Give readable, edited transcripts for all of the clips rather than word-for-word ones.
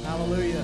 Hallelujah.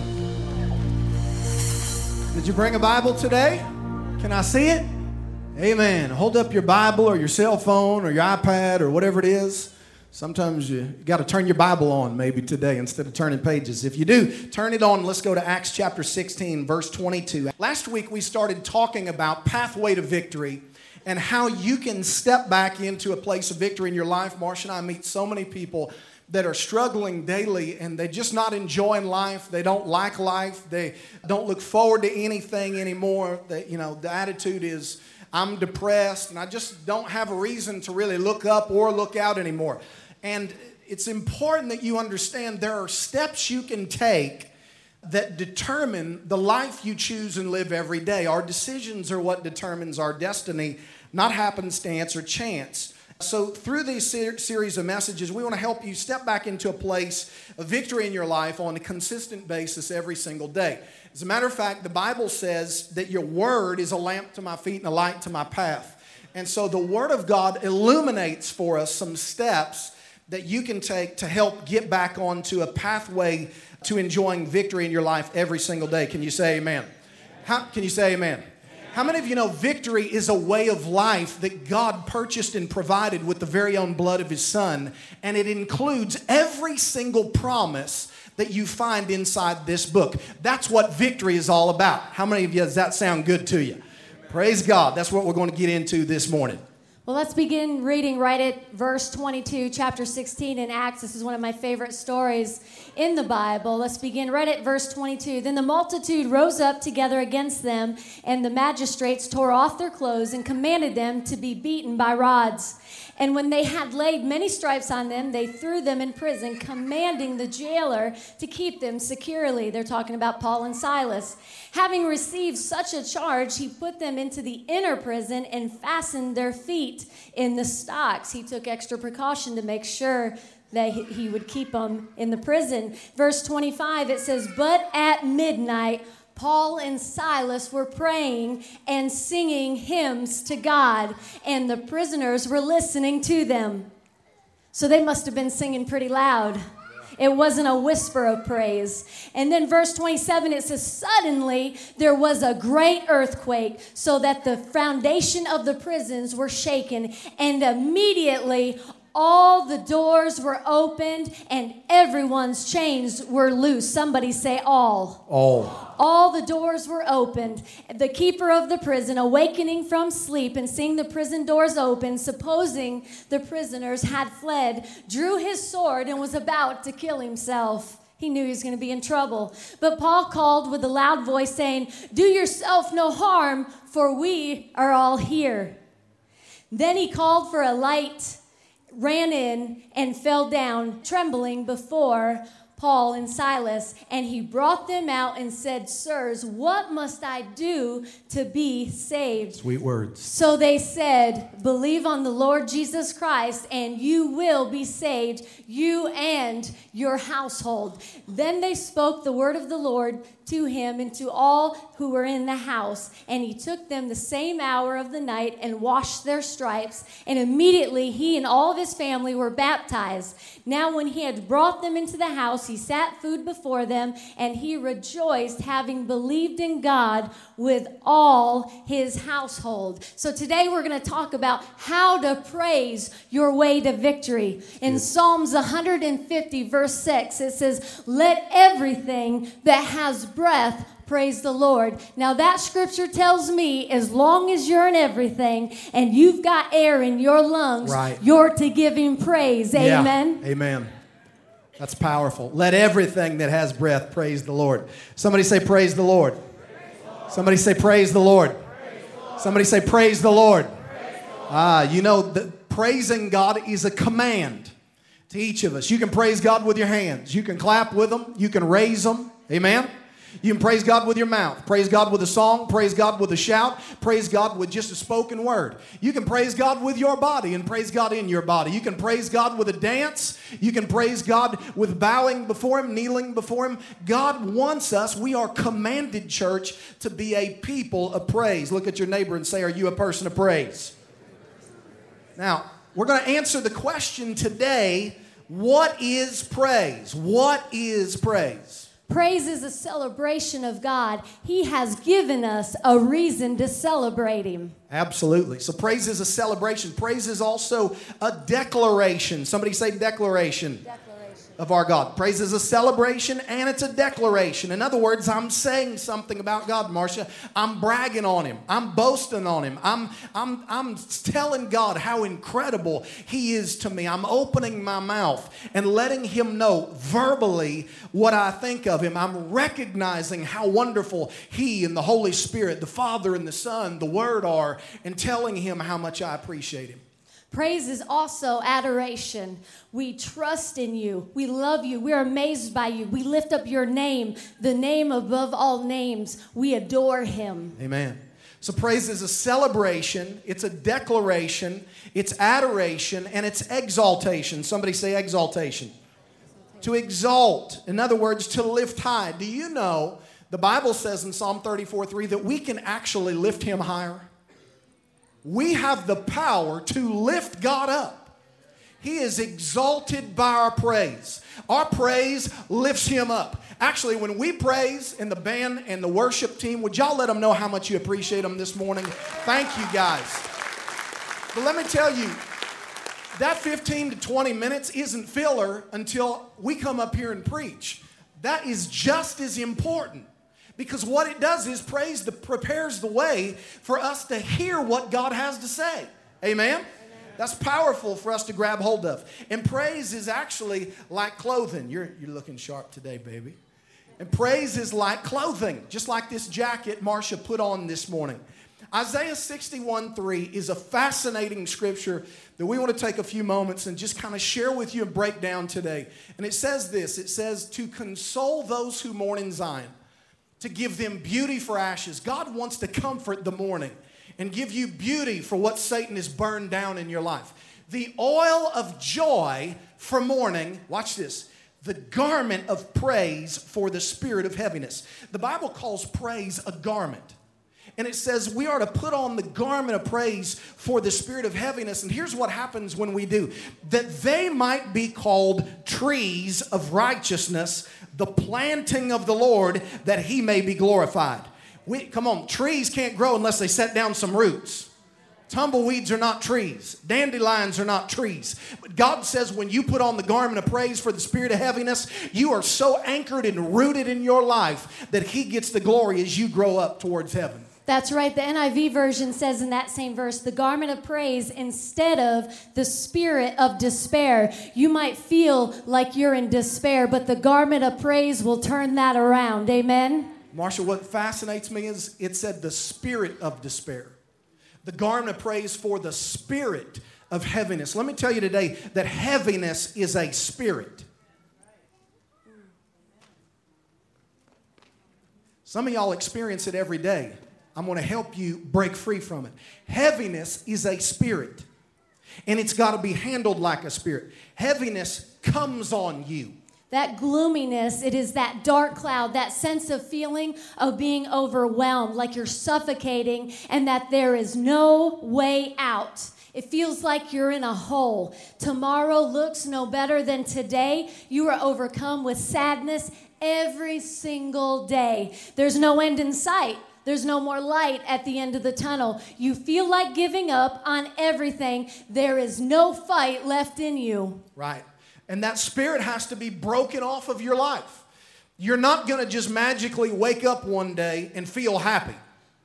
Did you bring a Bible today? Can I see it? Amen. Hold up your Bible or your cell phone or your iPad or whatever it is. Sometimes you got to turn your Bible on maybe today instead of turning pages. If you do, turn it on. Let's go to Acts chapter 16, verse 22. Last week we started talking about pathway to victory and how you can step back into a place of victory in your life. Marcia and I meet so many people that are struggling daily and they're just not enjoying life. They don't like life. They don't look forward to anything anymore. The attitude is, I'm depressed and I just don't have a reason to really look up or look out anymore. And it's important that you understand there are steps you can take that determine the life you choose and live every day. Our decisions are what determines our destiny, not happenstance or chance. So through these series of messages, we want to help you step back into a place of victory in your life on a consistent basis every single day. As a matter of fact, the Bible says that your word is a lamp to my feet and a light to my path. And so the Word of God illuminates for us some steps that you can take to help get back onto a pathway to enjoying victory in your life every single day. Can you say amen? Can you say amen? How many of you know victory is a way of life that God purchased and provided with the very own blood of His Son, and it includes every single promise that you find inside this book? That's what victory is all about. How many of you, does that sound good to you? Praise God. That's what we're going to get into this morning. Well, let's begin reading right at verse 22, chapter 16 in Acts. This is one of my favorite stories in the Bible. Let's begin right at verse 22. Then the multitude rose up together against them, and the magistrates tore off their clothes and commanded them to be beaten by rods. And when they had laid many stripes on them, they threw them in prison, commanding the jailer to keep them securely. They're talking about Paul and Silas. Having received such a charge, he put them into the inner prison and fastened their feet in the stocks. He took extra precaution to make sure that he would keep them in the prison. Verse 25, it says, "But at midnight, Paul and Silas were praying and singing hymns to God, and the prisoners were listening to them." So they must have been singing pretty loud. It wasn't a whisper of praise. And then verse 27, it says, "Suddenly there was a great earthquake, so that the foundation of the prisons were shaken, and immediately all the doors were opened and everyone's chains were loose." Somebody say all. All the doors were opened. The keeper of the prison, awakening from sleep and seeing the prison doors open, supposing the prisoners had fled, drew his sword and was about to kill himself. He knew he was going to be in trouble. But Paul called with a loud voice, saying, "Do yourself no harm, for we are all here." Then he called for a light, ran in, and fell down, trembling before Paul and Silas. And he brought them out and said, "Sirs, what must I do to be saved?" Sweet words. So they said, "Believe on the Lord Jesus Christ, and you will be saved, you and your household." Then they spoke the word of the Lord to him and to all who were in the house. And he took them the same hour of the night and washed their stripes. And immediately he and all of his family were baptized. Now when he had brought them into the house, he set food before them, and he rejoiced, having believed in God with all his household. So today we're going to talk about how to praise your way to victory. In Psalms 150, verse 6, it says, "Let everything that has breath praise the Lord." Now that scripture tells me as long as you're in everything and you've got air in your lungs, right, you're to give him praise. Amen? Yeah. Amen. That's powerful. Let everything that has breath praise the Lord. Somebody say praise the Lord. Praise the Lord. Somebody say praise the Lord. Praise the Lord. Somebody say praise the Lord. Praise the Lord. Praising God is a command to each of us. You can praise God with your hands. You can clap with them. You can raise them. Amen? You can praise God with your mouth. Praise God with a song. Praise God with a shout. Praise God with just a spoken word. You can praise God with your body and praise God in your body. You can praise God with a dance. You can praise God with bowing before Him, kneeling before Him. God wants us, we are commanded, church, to be a people of praise. Look at your neighbor and say, "Are you a person of praise?" Now, we're going to answer the question today, what is praise? What is praise? Praise is a celebration of God. He has given us a reason to celebrate Him. Absolutely. So praise is a celebration. Praise is also a declaration. Somebody say declaration. Of our God. Praise is a celebration and it's a declaration. In other words, I'm saying something about God, Marcia. I'm bragging on Him. I'm boasting on Him. I'm telling God how incredible He is to me. I'm opening my mouth and letting Him know verbally what I think of Him. I'm recognizing how wonderful He and the Holy Spirit, the Father and the Son, the Word are, and telling Him how much I appreciate Him. Praise is also adoration. We trust in you. We love you. We're amazed by you. We lift up your name, the name above all names. We adore Him. Amen. So praise is a celebration. It's a declaration. It's adoration. And it's exaltation. Somebody say exaltation. To exalt. In other words, to lift high. Do you know the Bible says in Psalm 34:3 that we can actually lift Him higher? We have the power to lift God up. He is exalted by our praise. Our praise lifts Him up. Actually, when we praise, and the band and the worship team, would y'all let them know how much you appreciate them this morning? Thank you, guys. But let me tell you, that 15 to 20 minutes isn't filler until we come up here and preach. That is just as important. Because what it does is praise prepares the way for us to hear what God has to say. Amen? Amen? That's powerful for us to grab hold of. And praise is actually like clothing. You're looking sharp today, baby. And praise is like clothing, just like this jacket Marcia put on this morning. Isaiah 61:3 is a fascinating scripture that we want to take a few moments and just kind of share with you and break down today. And it says this. It says, to console those who mourn in Zion, to give them beauty for ashes. God wants to comfort the mourning and give you beauty for what Satan has burned down in your life. The oil of joy for mourning, watch this, the garment of praise for the spirit of heaviness. The Bible calls praise a garment. And it says we are to put on the garment of praise for the spirit of heaviness. And here's what happens when we do. That they might be called trees of righteousness, the planting of the Lord, that He may be glorified. Come on, trees can't grow unless they set down some roots. Tumbleweeds are not trees. Dandelions are not trees. But God says when you put on the garment of praise for the spirit of heaviness, you are so anchored and rooted in your life that He gets the glory as you grow up towards heaven. That's right. The NIV version says in that same verse, the garment of praise instead of the spirit of despair. You might feel like you're in despair, but the garment of praise will turn that around. Amen? Marcia, what fascinates me is it said the spirit of despair. The garment of praise for the spirit of heaviness. Let me tell you today that heaviness is a spirit. Some of y'all experience it every day. I'm going to help you break free from it. Heaviness is a spirit, and it's got to be handled like a spirit. Heaviness comes on you. That gloominess, it is that dark cloud, that sense of feeling of being overwhelmed, like you're suffocating and that there is no way out. It feels like you're in a hole. Tomorrow looks no better than today. You are overcome with sadness every single day. There's no end in sight. There's no more light at the end of the tunnel. You feel like giving up on everything. There is no fight left in you. Right. And that spirit has to be broken off of your life. You're not going to just magically wake up one day and feel happy.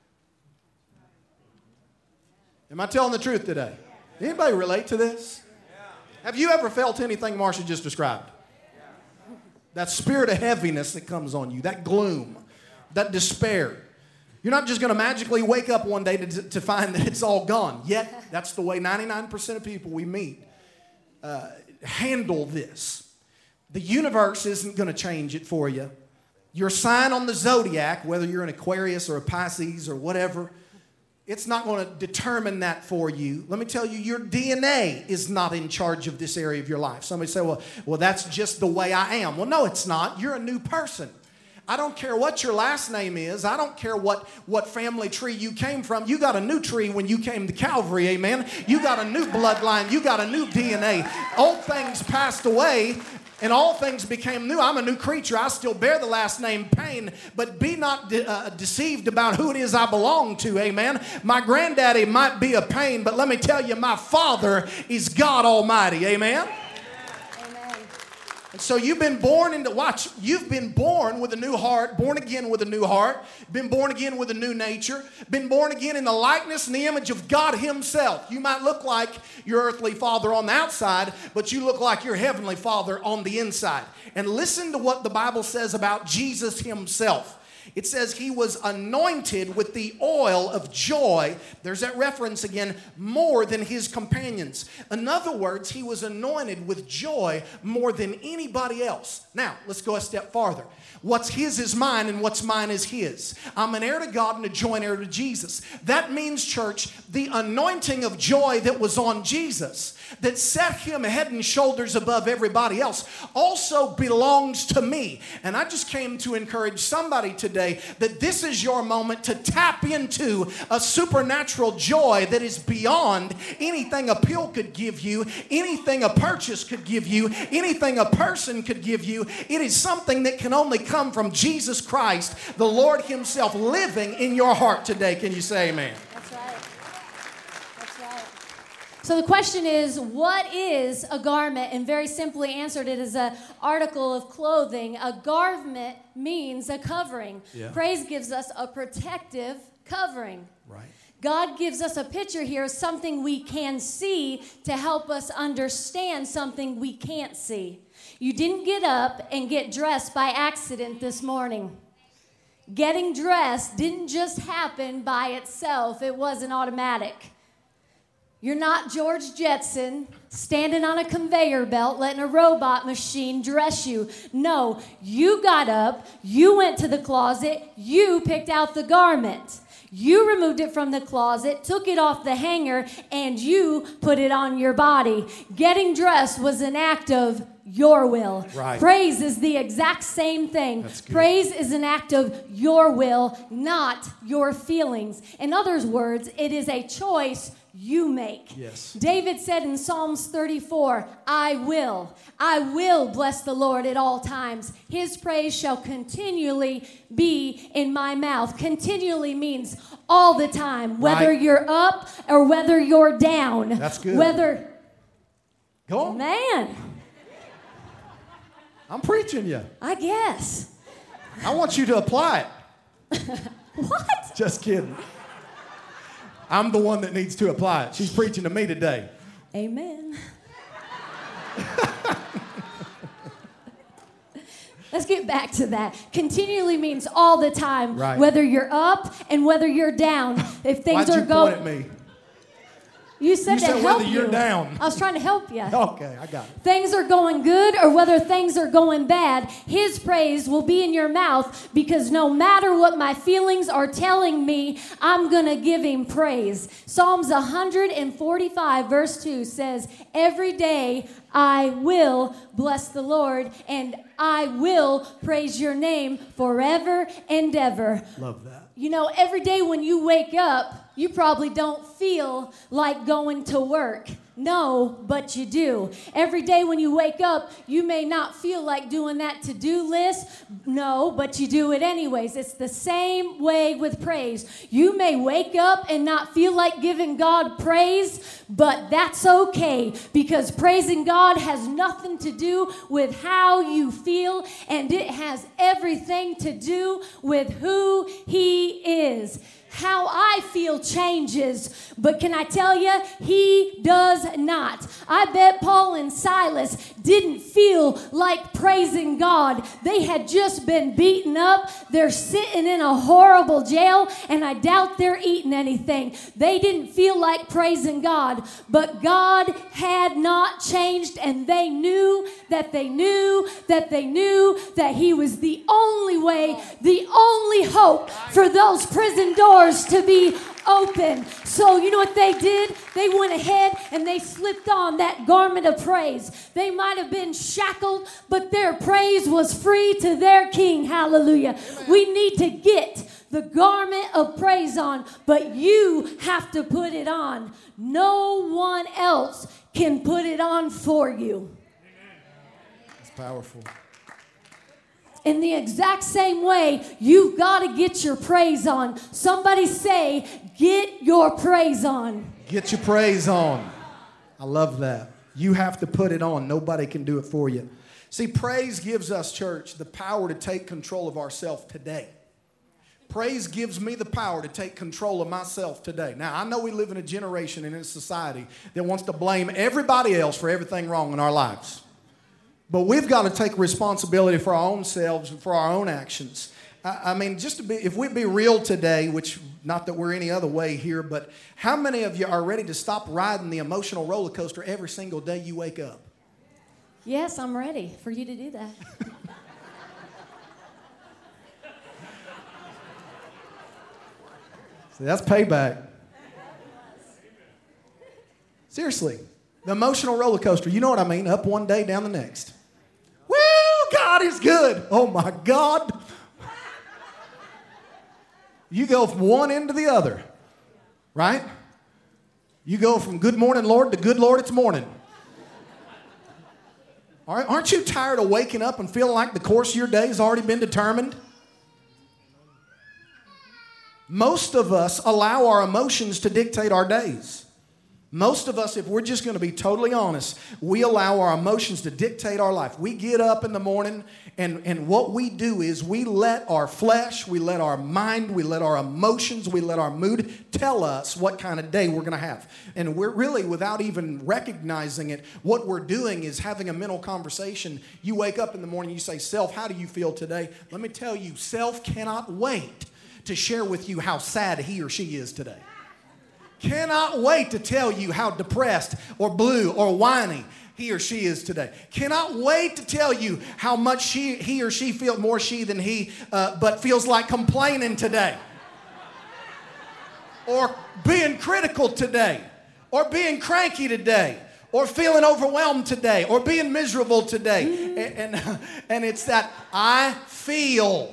Am I telling the truth today? Anybody relate to this? Have you ever felt anything Marcia just described? That spirit of heaviness that comes on you, that gloom, that despair. You're not just going to magically wake up one day to find that it's all gone. Yet, that's the way 99% of people we meet handle this. The universe isn't going to change it for you. Your sign on the zodiac, whether you're an Aquarius or a Pisces or whatever, it's not going to determine that for you. Let me tell you, your DNA is not in charge of this area of your life. Somebody say, well, that's just the way I am. Well, no, it's not. You're a new person. I don't care what your last name is. I don't care what family tree you came from. You got a new tree when you came to Calvary, amen? You got a new bloodline. You got a new DNA. Old things passed away. And all things became new. I'm a new creature. I still bear the last name Pain, but be not deceived about who it is I belong to, amen. My granddaddy might be a pain, but let me tell you, my father is God Almighty, amen. And so you've been born you've been born with a new heart, born again with a new heart, been born again with a new nature, been born again in the likeness and the image of God himself. You might look like your earthly father on the outside, but you look like your heavenly father on the inside. And listen to what the Bible says about Jesus himself. It says he was anointed with the oil of joy. There's that reference again, more than his companions. In other words, he was anointed with joy more than anybody else. Now, let's go a step farther. What's his is mine, and what's mine is his. I'm an heir to God and a joint heir to Jesus. That means, church, the anointing of joy that was on Jesus, that set him head and shoulders above everybody else, also belongs to me. And I just came to encourage somebody today that this is your moment to tap into a supernatural joy that is beyond anything a pill could give you, anything a purchase could give you, anything a person could give you. It is something that can only come from Jesus Christ, the Lord himself, living in your heart today. Can you say amen? That's right. That's right. So the question is, what is a garment? And very simply answered, it is an article of clothing. A garment means a covering. Yeah. Praise gives us a protective covering. Right. God gives us a picture here of something we can see to help us understand something we can't see. You didn't get up and get dressed by accident this morning. Getting dressed didn't just happen by itself. It wasn't automatic. You're not George Jetson standing on a conveyor belt letting a robot machine dress you. No, you got up, you went to the closet, you picked out the garment. You removed it from the closet, took it off the hanger, and you put it on your body. Getting dressed was an act of your will. Right. Praise is the exact same thing. That's good. Praise is an act of your will, not your feelings. In other words, it is a choice you make. Yes. David said in Psalms 34, I will bless the Lord at all times. His praise shall continually be in my mouth. Continually means all the time, whether right. you're up or whether you're down. That's good. Go on. Man. I'm preaching you. I guess. I want you to apply it. What? Just kidding. I'm the one that needs to apply it. She's preaching to me today. Amen. Let's get back to that. Continually means all the time, right. Whether you're up and whether you're down. If things Why'd are you going, point at me? You said help whether you're down. I was trying to help you. Okay, I got it. Things are going good or whether things are going bad, his praise will be in your mouth, because no matter what my feelings are telling me, I'm going to give him praise. Psalms 145 verse 2 says, every day I will bless the Lord and I will praise your name forever and ever. Love that. You know, every day when you wake up, you probably don't feel like going to work. No, but you do. Every day when you wake up, you may not feel like doing that to-do list. No, but you do it anyways. It's the same way with praise. You may wake up and not feel like giving God praise, but that's okay, because praising God has nothing to do with how you feel, and it has everything to do with who He is. How I feel changes, but can I tell you, He does not. I bet Paul and Silas didn't feel like praising God. They had just been beaten up. They're sitting in a horrible jail, and I doubt they're eating anything. They didn't feel like praising God, but God had not changed, and they knew that He was the only way, the only hope for those prison doors to be open. So you know what they did? They went ahead and they slipped on that garment of praise. They might have been shackled, but their praise was free to their King. Hallelujah. We need to get the garment of praise on, but you have to put it on. No one else can put it on for you. Powerful. In the exact same way, you've got to get your praise on. Somebody say, get your praise on. Get your praise on. I love that. You have to put it on. Nobody can do it for you. See, praise gives us, church, the power to take control of ourselves today. Praise gives me the power to take control of myself today. Now, I know we live in a generation and in a society that wants to blame everybody else for everything wrong in our lives. But we've got to take responsibility for our own selves and for our own actions. I mean, just to be, if we be real today, which not that we're any other way here, but how many of you are ready to stop riding the emotional roller coaster every single day you wake up? Yes, I'm ready for you to do that. See, that's payback. Seriously, the emotional roller coaster, you know what I mean? Up one day, down the next. Well, God is good. Oh my God. You go from one end to the other, right? You go from good morning, Lord, to good Lord, it's morning. All right, aren't you tired of waking up and feeling like the course of your day has already been determined? Most of us allow our emotions to dictate our days. Most of us, if we're just going to be totally honest, we allow our emotions to dictate our life. We get up in the morning, and what we do is we let our flesh, we let our mind, we let our emotions, we let our mood tell us what kind of day we're going to have. And we're really, without even recognizing it, what we're doing is having a mental conversation. You wake up in the morning, you say, self, how do you feel today? Let me tell you, self cannot wait to share with you how sad he or she is today. Cannot wait to tell you how depressed or blue or whiny he or she is today. Cannot wait to tell you how much he or she feels, more she than he, but feels like complaining today. Or being critical today. Or being cranky today. Or feeling overwhelmed today. Or being miserable today. And it's that I feel.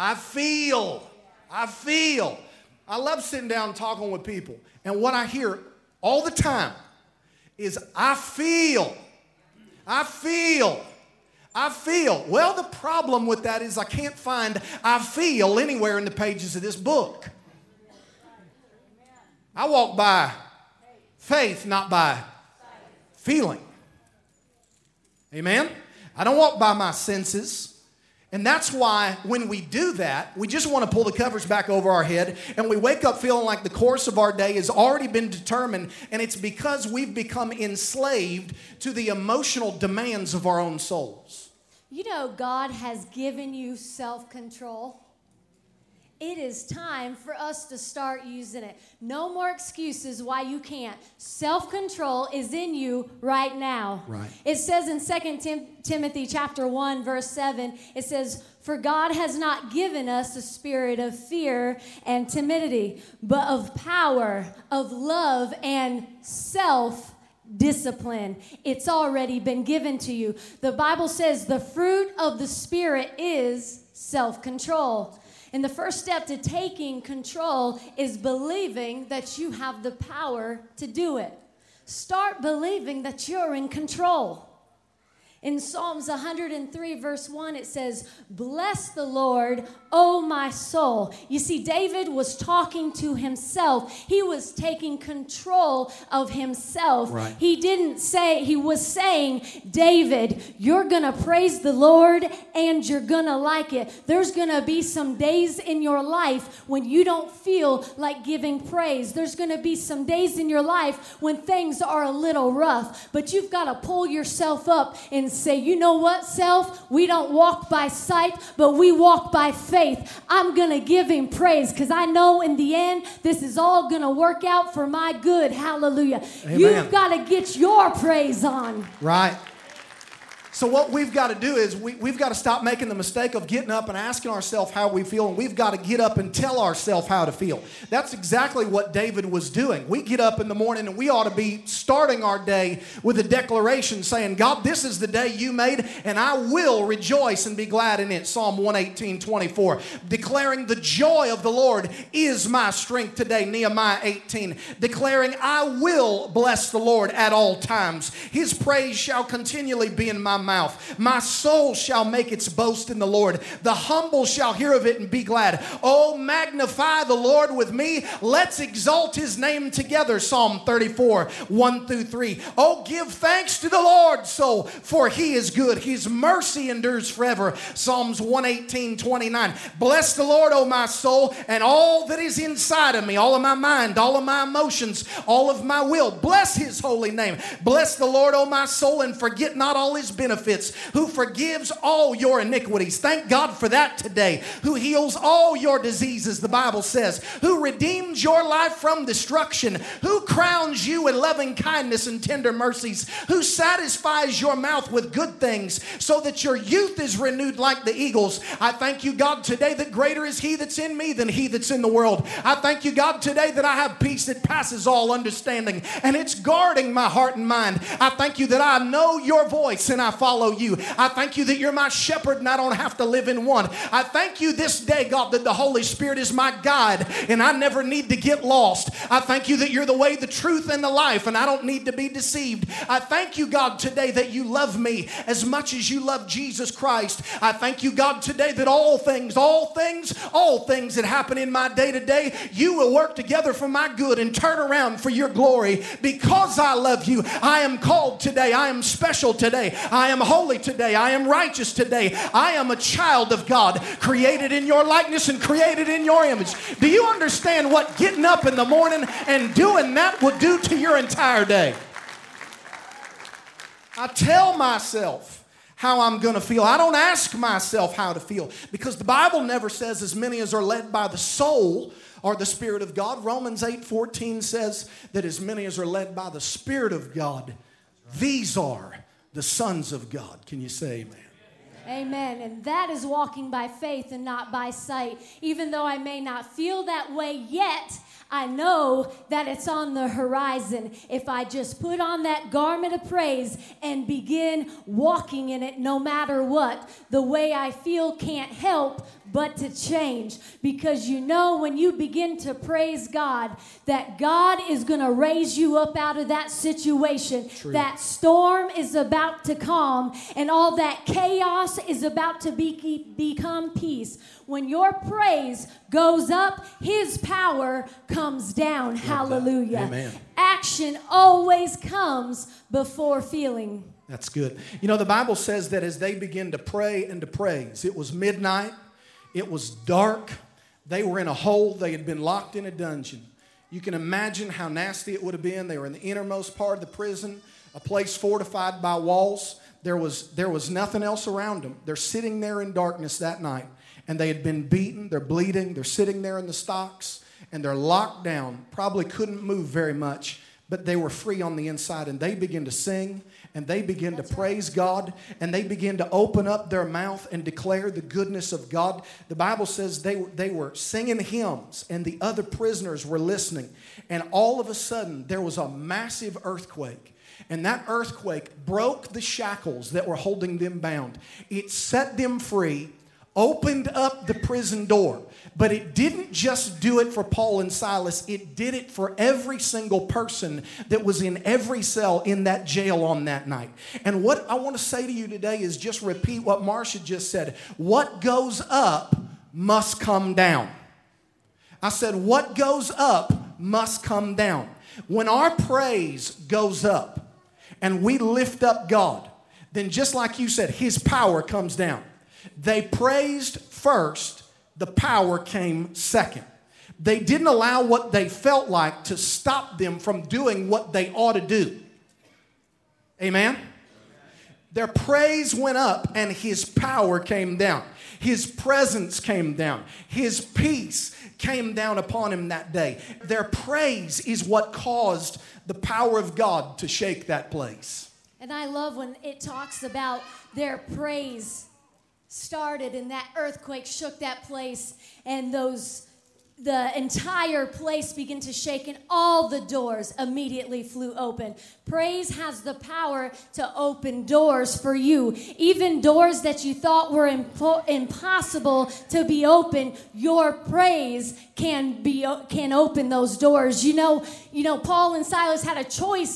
I love sitting down and talking with people. And what I hear all the time is, I feel. Well, the problem with that is I can't find I feel anywhere in the pages of this book. I walk by faith, not by feeling. Amen? I don't walk by my senses. And that's why when we do that, we just want to pull the covers back over our head and we wake up feeling like the course of our day has already been determined, and it's because we've become enslaved to the emotional demands of our own souls. You know, God has given you self-control. It is time for us to start using it. No more excuses why you can't. Self-control is in you right now. Right. It says in 2 Timothy chapter 1, verse 7, it says, for God has not given us a spirit of fear and timidity, but of power, of love, and self-discipline. It's already been given to you. The Bible says the fruit of the Spirit is self-control. And the first step to taking control is believing that you have the power to do it. Start believing that you're in control. In Psalms 103, verse 1, it says, bless the Lord, O my soul. You see, David was talking to himself. He was taking control of himself. Right. He was saying, David, you're going to praise the Lord and you're going to like it. There's going to be some days in your life when you don't feel like giving praise. There's going to be some days in your life when things are a little rough, but you've got to pull yourself up and say, you know what, self? We don't walk by sight, but we walk by faith. I'm going to give him praise because I know in the end, this is all going to work out for my good. Hallelujah. Amen. You've got to get your praise on. Right. So what we've got to do is we've got to stop making the mistake of getting up and asking ourselves how we feel, and we've got to get up and tell ourselves how to feel. That's exactly what David was doing. We get up in the morning and we ought to be starting our day with a declaration saying, God, this is the day you made, and I will rejoice and be glad in it. Psalm 118:24. Declaring the joy of the Lord is my strength today. Nehemiah 18. Declaring I will bless the Lord at all times. His praise shall continually be in my mouth. mouth. My soul shall make its boast in the Lord. The humble shall hear of it and be glad. Oh, magnify the Lord with me. Let's exalt his name together. Psalm 34, 1 through 3. Oh, give thanks to the Lord, soul, for he is good. His mercy endures forever. Psalms 118, 29. Bless the Lord, O my soul, and all that is inside of me, all of my mind, all of my emotions, all of my will. Bless his holy name. Bless the Lord, O my soul, and forget not all his benefits, who forgives all your iniquities. Thank God for that today. Who heals all your diseases, the Bible says. Who redeems your life from destruction. Who crowns you with loving kindness and tender mercies. Who satisfies your mouth with good things so that your youth is renewed like the eagles. I thank you, God, today that greater is he that's in me than he that's in the world. I thank you, God, today that I have peace that passes all understanding, and it's guarding my heart and mind. I thank you that I know your voice and I follow you. I thank you that you're my shepherd and I don't have to live in one. I thank you this day, God, that the Holy Spirit is my guide and I never need to get lost. I thank you that you're the way, the truth, and the life, and I don't need to be deceived. I thank you, God, today that you love me as much as you love Jesus Christ. I thank you, God, today that all things that happen in my day to day, you will work together for my good and turn around for your glory. Because I love you, I am called today. I am special today. I am holy today. I am righteous today. I am a child of God, created in your likeness and created in your image. Do you understand what getting up in the morning and doing that will do to your entire day? I tell myself how I'm going to feel. I don't ask myself how to feel, because the Bible never says as many as are led by the soul or the Spirit of God. Romans 8:14 says that as many as are led by the Spirit of God, these are the sons of God. Can you say amen? Amen. And that is walking by faith and not by sight. Even though I may not feel that way yet, I know that it's on the horizon if I just put on that garment of praise and begin walking in it no matter what. The way I feel can't help but to change, because you know when you begin to praise God, that God is going to raise you up out of that situation. True. That storm is about to calm, and all that chaos is about to become peace. When your praise goes up, his power comes down. Hallelujah. Amen. Action always comes before feeling. That's good. You know, the Bible says that as they began to pray and to praise, it was midnight. It was dark. They were in a hole. They had been locked in a dungeon. You can imagine how nasty it would have been. They were in the innermost part of the prison, a place fortified by walls. There was nothing else around them. They're sitting there in darkness that night, and they had been beaten. They're bleeding. They're sitting there in the stocks, and they're locked down. Probably couldn't move very much, but they were free on the inside, and they began to sing, and they began to praise God, and they began to open up their mouth and declare the goodness of God. The Bible says they were singing hymns, and the other prisoners were listening. And all of a sudden, there was a massive earthquake. And that earthquake broke the shackles that were holding them bound. It set them free, opened up the prison door. But it didn't just do it for Paul and Silas. It did it for every single person that was in every cell in that jail on that night. And what I want to say to you today is just repeat what Marcia just said. What goes up must come down. I said, what goes up must come down. When our praise goes up and we lift up God, then just like you said, his power comes down. They praised first. The power came second. They didn't allow what they felt like to stop them from doing what they ought to do. Amen? Their praise went up and his power came down. His presence came down. His peace came down upon him that day. Their praise is what caused the power of God to shake that place. And I love when it talks about their praise started and that earthquake shook that place, and the entire place began to shake, and all the doors immediately flew open. Praise has the power to open doors for you. Even doors that you thought were impossible to be open, your praise can open those doors. You know, Paul and Silas had a choice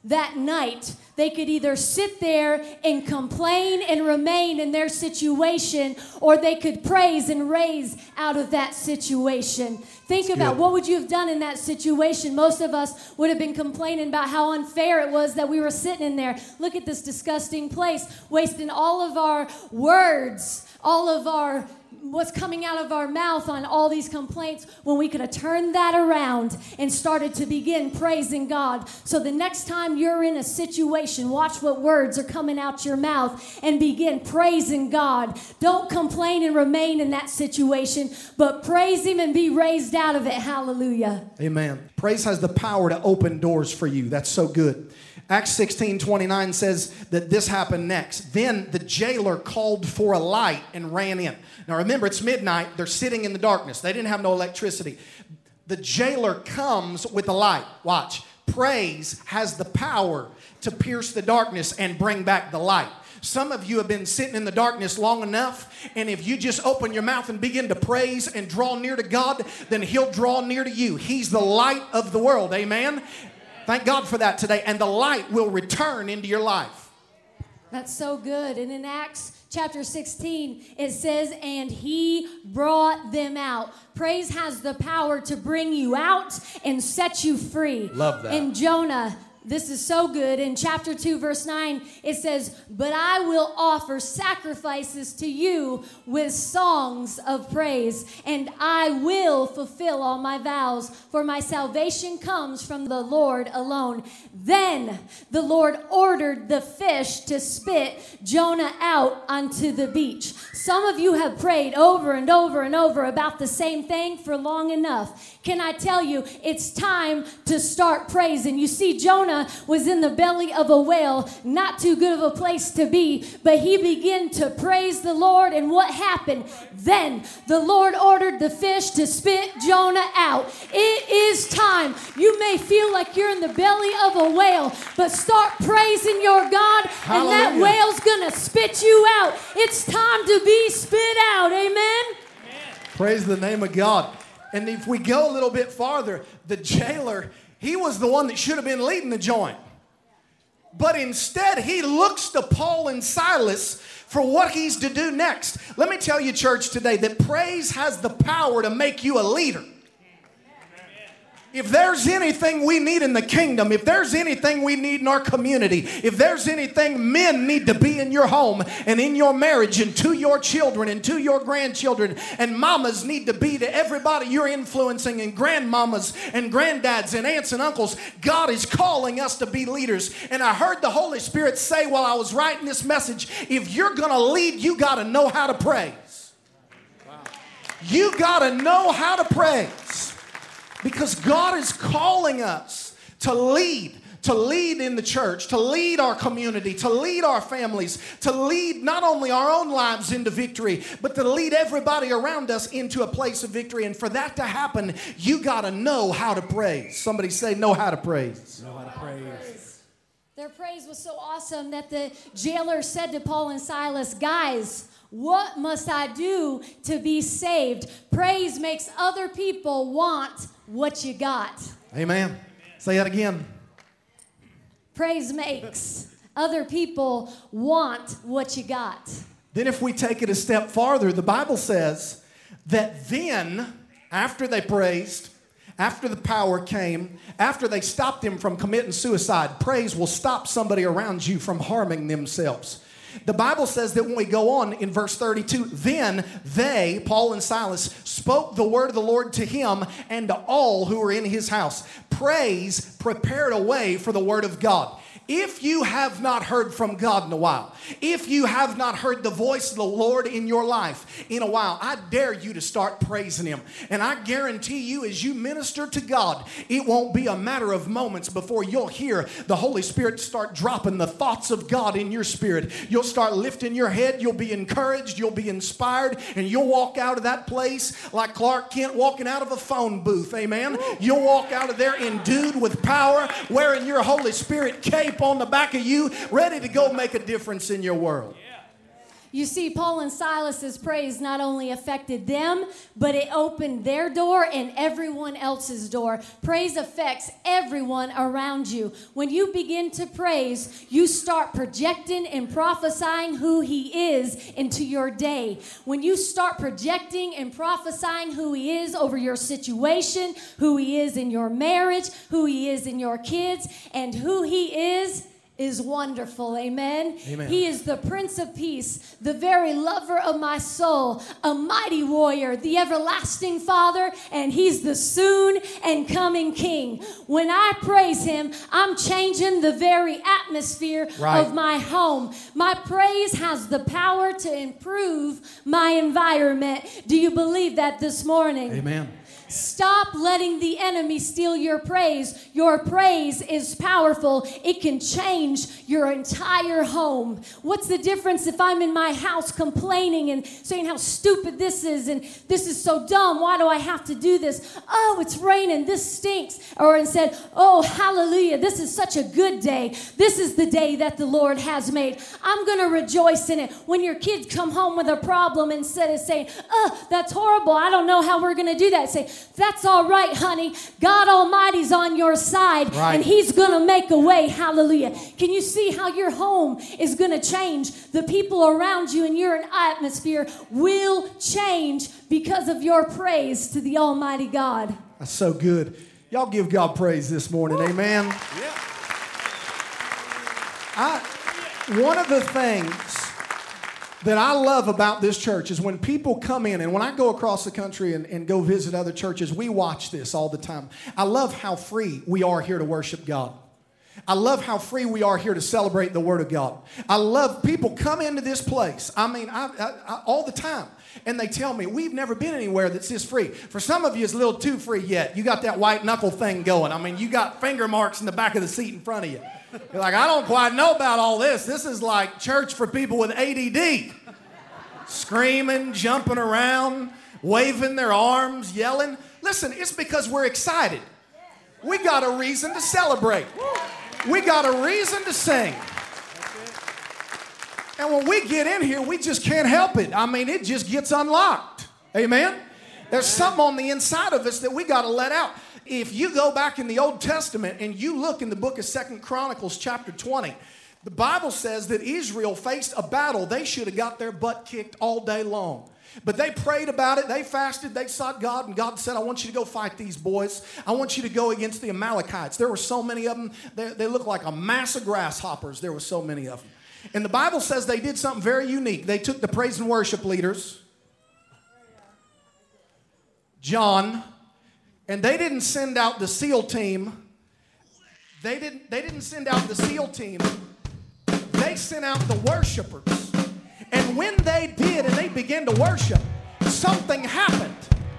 that night. They could either sit there and complain and remain in their situation, or they could praise and raise out of that situation. Think about what would you have done in that situation. Most of us would have been complaining about how unfair it was that we were sitting in there. Look at this disgusting place, wasting all of our words, all of our what's coming out of our mouth on all these complaints, when we could have turned that around and started to begin praising God. So the next time you're in a situation, watch what words are coming out your mouth and begin praising God. Don't complain and remain in that situation, but praise Him and be raised out of it. Hallelujah. Amen. Praise has the power to open doors for you. That's so good. Acts 16:29 says that this happened next. Then the jailer called for a light and ran in. Now remember, it's midnight. They're sitting in the darkness. They didn't have no electricity. The jailer comes with a light. Watch. Praise has the power to pierce the darkness and bring back the light. Some of you have been sitting in the darkness long enough, and if you just open your mouth and begin to praise and draw near to God, then He'll draw near to you. He's the light of the world. Amen? Thank God for that today. And the light will return into your life. That's so good. And in Acts chapter 16, it says, and He brought them out. Praise has the power to bring you out and set you free. Love that. In Jonah, this is so good. In chapter 2, verse 9, it says, but I will offer sacrifices to you with songs of praise, and I will fulfill all my vows, for my salvation comes from the Lord alone. Then the Lord ordered the fish to spit Jonah out onto the beach. Some of you have prayed over and over and over about the same thing for long enough. Can I tell you, it's time to start praising. You see, Jonah was in the belly of a whale, not too good of a place to be, but he began to praise the Lord, and what happened? Then the Lord ordered the fish to spit Jonah out. It is time. You may feel like you're in the belly of a whale, but start praising your God, and that whale's gonna spit you out. It's time to be spit out. Amen? Praise the name of God. And if we go a little bit farther, the jailer, he was the one that should have been leading the joint. But instead, he looks to Paul and Silas for what he's to do next. Let me tell you, church, today, that praise has the power to make you a leader. If there's anything we need in the kingdom, if there's anything we need in our community, if there's anything men need to be in your home and in your marriage and to your children and to your grandchildren, and mamas need to be to everybody you're influencing, and grandmamas and granddads and aunts and uncles, God is calling us to be leaders. And I heard the Holy Spirit say while I was writing this message, if you're going to lead, you got to know how to praise. You got to know how to praise. Because God is calling us to lead in the church, to lead our community, to lead our families, to lead not only our own lives into victory, but to lead everybody around us into a place of victory. And for that to happen, you got to know how to praise. Somebody say, know how to praise. Know how to praise. Their praise was so awesome that the jailer said to Paul and Silas, guys, what must I do to be saved? Praise makes other people want what you got. Amen. Say that again. Praise makes other people want what you got. Then if we take it a step farther, the Bible says that then, after they praised, after the power came, after they stopped them from committing suicide, praise will stop somebody around you from harming themselves. The Bible says that when we go on in verse 32, then they, Paul and Silas, spoke the word of the Lord to him and to all who were in his house. Praise prepared a way for the word of God. If you have not heard from God in a while, if you have not heard the voice of the Lord in your life in a while, I dare you to start praising Him. And I guarantee you, as you minister to God, it won't be a matter of moments before you'll hear the Holy Spirit start dropping the thoughts of God in your spirit. You'll start lifting your head, you'll be encouraged, you'll be inspired, and you'll walk out of that place like Clark Kent walking out of a phone booth, amen? You'll walk out of there endued with power, wearing your Holy Spirit cape on the back of you, ready to go make a difference in your world. You see, Paul and Silas's praise not only affected them, but it opened their door and everyone else's door. Praise affects everyone around you. When you begin to praise, you start projecting and prophesying who he is into your day. When you start projecting and prophesying who he is over your situation, who he is in your marriage, who he is in your kids, and who he is wonderful. Amen? Amen. He is the Prince of Peace, the very lover of my soul, a mighty warrior, the everlasting Father, and he's the soon and coming King. When I praise him, I'm changing the very atmosphere of my home. My praise has the power to improve my environment. Do you believe that this morning? Amen. Stop letting the enemy steal your praise. Your praise is powerful. It can change your entire home. What's the difference if I'm in my house complaining and saying how stupid this is and this is so dumb? Why do I have to do this? Oh, it's raining. This stinks. Or instead, oh, hallelujah. This is such a good day. This is the day that the Lord has made. I'm going to rejoice in it. When your kids come home with a problem, instead of saying, oh, that's horrible, I don't know how we're going to do that, say, that's all right, honey. God Almighty's on your side, and he's going to make a way. Hallelujah. Can you see how your home is going to change? The people around you and your atmosphere will change because of your praise to the Almighty God. That's so good. Y'all give God praise this morning. Amen. Yeah. One of the things that I love about this church is when people come in, and when I go across the country and go visit other churches, we watch this all the time. I love how free we are here to worship God. I love how free we are here to celebrate the Word of God. I love people come into this place. I mean, I all the time. And they tell me, we've never been anywhere that's this free. For some of you, it's a little too free yet. You got that white knuckle thing going. I mean, you got finger marks in the back of the seat in front of you. You're like, I don't quite know about all this. This is like church for people with ADD. Screaming, jumping around, waving their arms, yelling. Listen, it's because we're excited. We got a reason to celebrate. We got a reason to sing. And when we get in here, we just can't help it. I mean, it just gets unlocked. Amen? There's something on the inside of us that we got to let out. If you go back in the Old Testament and you look in the book of 2 Chronicles chapter 20, the Bible says that Israel faced a battle. They should have got their butt kicked all day long. But they prayed about it. They fasted. They sought God. And God said, I want you to go fight these boys. I want you to go against the Amalekites. There were so many of them. They looked like a mass of grasshoppers. There were so many of them. And the Bible says they did something very unique. They took the praise and worship leaders, John, and they didn't send out the SEAL team. They didn't send out the SEAL team. They sent out the worshipers. And when they did and they began to worship, something happened.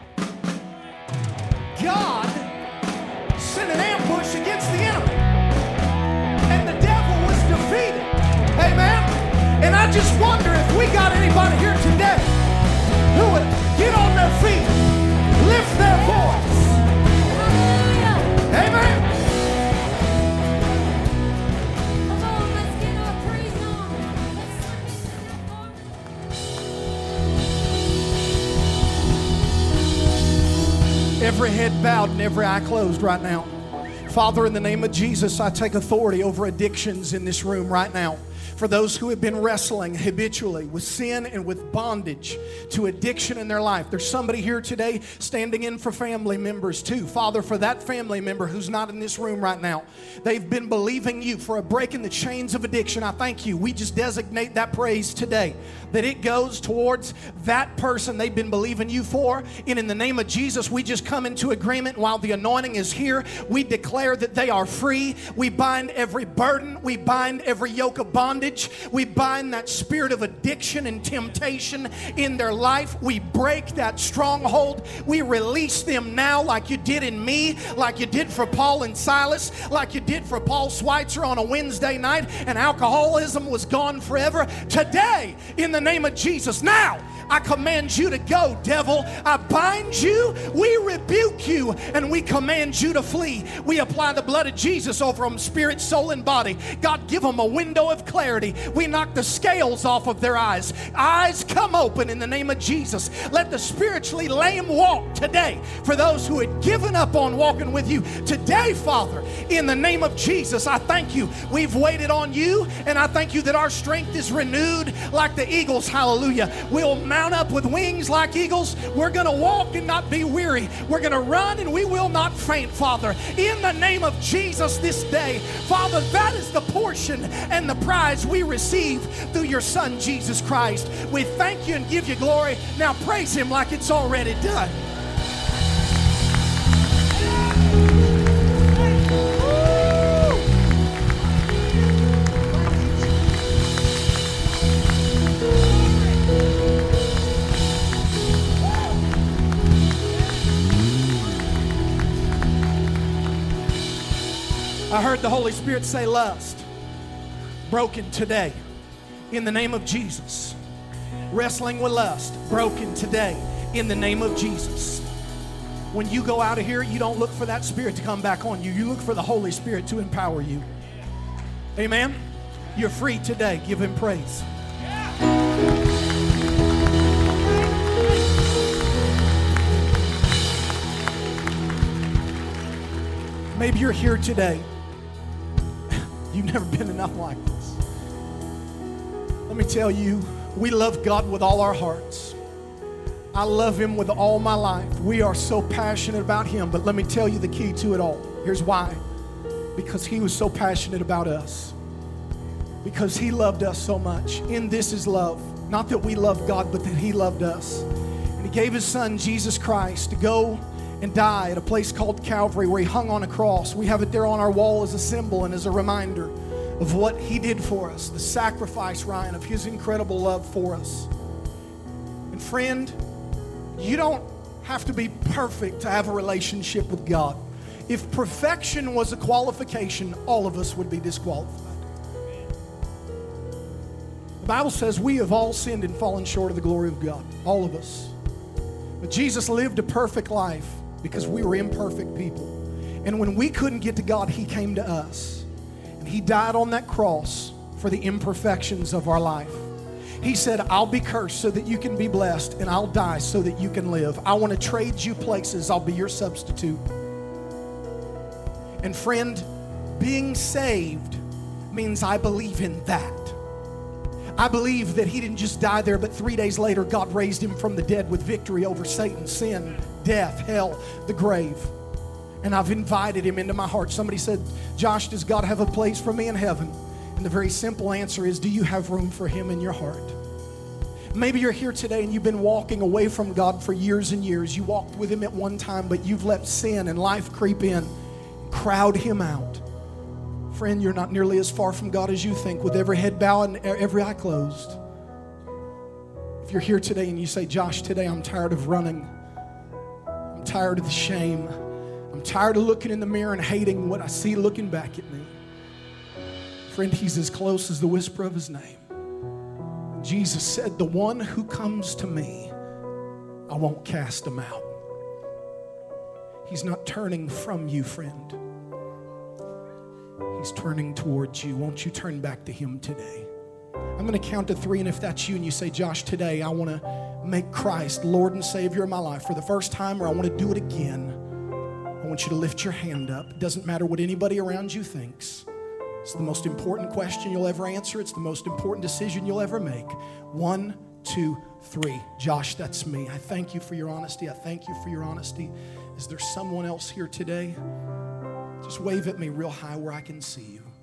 God sent an ambush against the enemy. And the devil was defeated. Amen? And I just wonder if we got anybody here today who would get on their feet, lift their voice. Amen? Every head bowed and every eye closed right now. Father, in the name of Jesus, I take authority over addictions in this room right now. For those who have been wrestling habitually with sin and with bondage to addiction in their life. There's somebody here today standing in for family members too. Father, for that family member who's not in this room right now, they've been believing you for a break in the chains of addiction. I thank you. We just designate that praise today, that it goes towards that person they've been believing you for. And in the name of Jesus, we just come into agreement while the anointing is here. We declare that they are free. We bind every burden. We bind every yoke of bondage. We bind that spirit of addiction and temptation in their life. We break that stronghold. We release them now like you did in me, like you did for Paul and Silas, like you did for Paul Schweitzer on a Wednesday night, and alcoholism was gone forever. Today, in the name of Jesus, now, I command you to go, devil. I bind you, we rebuke you, and we command you to flee. We apply the blood of Jesus over them, spirit, soul, and body. God, give them a window of clarity. We knock the scales off of their eyes. Eyes come open in the name of Jesus. Let the spiritually lame walk today. For those who had given up on walking with you today, Father, in the name of Jesus, I thank you. We've waited on you, and I thank you that our strength is renewed like the eagles. Hallelujah. We'll mount up with wings like eagles. We're going to walk and not be weary. We're going to run and we will not faint, Father. In the name of Jesus this day, Father, that is the portion and the prize we receive through your Son, Jesus Christ. We thank you and give you glory. Now praise him like it's already done. I heard the Holy Spirit say lust. Broken today in the name of Jesus. Wrestling with lust. Broken today in the name of Jesus. When you go out of here, you don't look for that spirit to come back on you. You look for the Holy Spirit to empower you. Amen? You're free today. Give him praise. Maybe you're here today. You've never been in nothing like this. Let me tell you, we love God with all our hearts. I love him with all my life. We are so passionate about him, but let me tell you the key to it all. Here's why. Because he was so passionate about us. Because he loved us so much. In this is love. Not that we love God, but that he loved us. And he gave his Son, Jesus Christ, to go and die at a place called Calvary where he hung on a cross. We have it there on our wall as a symbol and as a reminder of what he did for us. The sacrifice, Ryan, of his incredible love for us. And friend, you don't have to be perfect to have a relationship with God. If perfection was a qualification, all of us would be disqualified. The Bible says we have all sinned and fallen short of the glory of God. All of us. But Jesus lived a perfect life because we were imperfect people. And when we couldn't get to God, he came to us. And he died on that cross for the imperfections of our life. He said, I'll be cursed so that you can be blessed, and I'll die so that you can live. I want to trade you places. I'll be your substitute. And friend, being saved means I believe in that. I believe that he didn't just die there, but 3 days later, God raised him from the dead with victory over Satan, sin, death, hell, the grave. And I've invited him into my heart. Somebody said, Josh, does God have a place for me in heaven? And the very simple answer is, do you have room for him in your heart? Maybe you're here today and you've been walking away from God for years and years. You walked with him at one time, but you've let sin and life creep in, crowd him out. Friend, you're not nearly as far from God as you think, with every head bowed and every eye closed. If you're here today and you say, Josh, today I'm tired of running. I'm tired of the shame. I'm tired of looking in the mirror and hating what I see looking back at me. Friend, he's as close as the whisper of his name. Jesus said, the one who comes to me, I won't cast him out. He's not turning from you, friend. He's turning towards you. Won't you turn back to him today? I'm going to count to 3, and if that's you and you say, Josh, today I want to make Christ Lord and Savior of my life for the first time, or I want to do it again, I want you to lift your hand up. It doesn't matter what anybody around you thinks. It's the most important question you'll ever answer. It's the most important decision you'll ever make. 1, 2, 3. Josh, that's me. I thank you for your honesty. I thank you for your honesty. Is there someone else here today? Just wave at me real high where I can see you.